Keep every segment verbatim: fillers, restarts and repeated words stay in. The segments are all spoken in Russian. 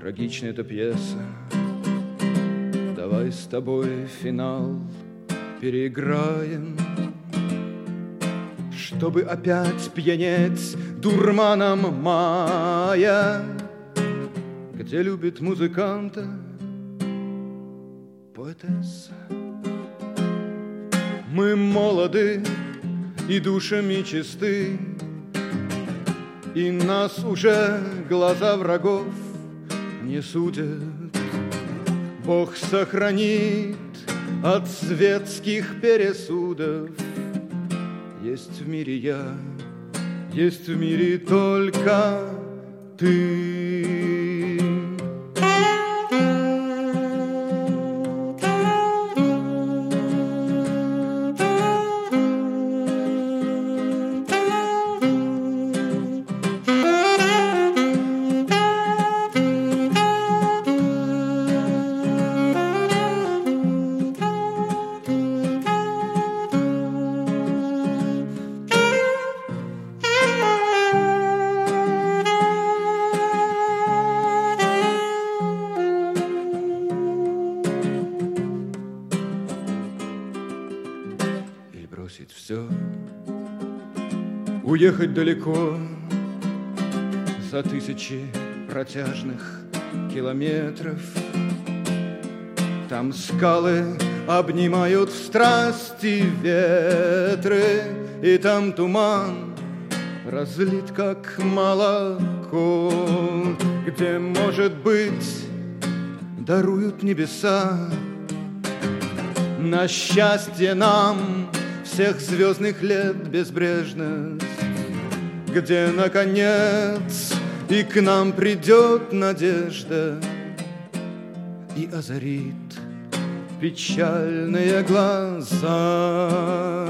Трагичная эта пьеса. Давай с тобой финал переиграем, чтобы опять пьянеть дурманом мая, где любит музыканта поэтесса. Мы молоды и душами чисты, и нас уже глаза врагов не судят. Бог сохранит от светских пересудов. Есть в мире я, есть в мире только ты. Все, уехать далеко за тысячи протяжных километров. Там скалы обнимают в страсти ветры, и там туман разлит, как молоко, где, может быть, даруют небеса на счастье нам всех звездных лет безбрежность, где, наконец, и к нам придет надежда и озарит печальные глаза.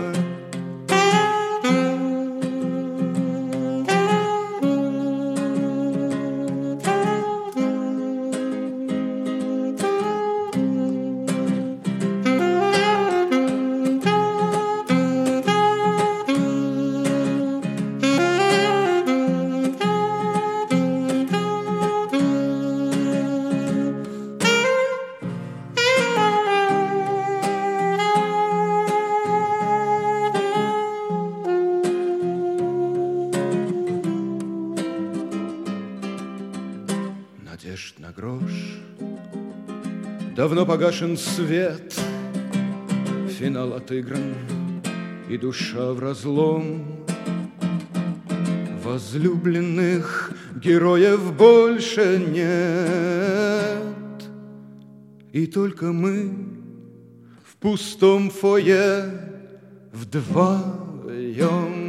Надежд на грош, давно погашен свет, финал отыгран, и душа в разлом. Возлюбленных героев больше нет, и только мы в пустом фойе вдвоем.